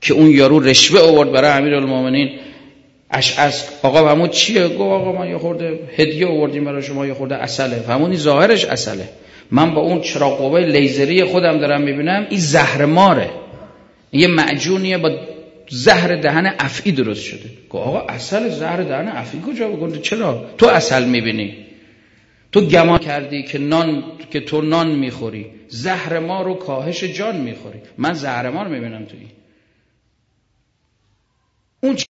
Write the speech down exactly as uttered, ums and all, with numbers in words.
که اون یارو رشوه آورد برای امیرالمومنین. اشعث آقا همون چیه؟ گفت آقا ما یه خورده هدیه آوردیم برای شما، یه خورده عسله. همونی ظاهرش عسله، من با اون چراغ قوه لیزری خودم دارم میبینم این زهر ماره، یه معجونیه با زهر دهن افعی درست شده. گفت آقا عسل زهر دهن افعی کجا؟ گفت چرا تو عسل میبینی؟ تو گمان کردی که نان که تو نان میخوری، زهر ما رو کاهش جان میخوری، من زهر ما رو میبینم توی اون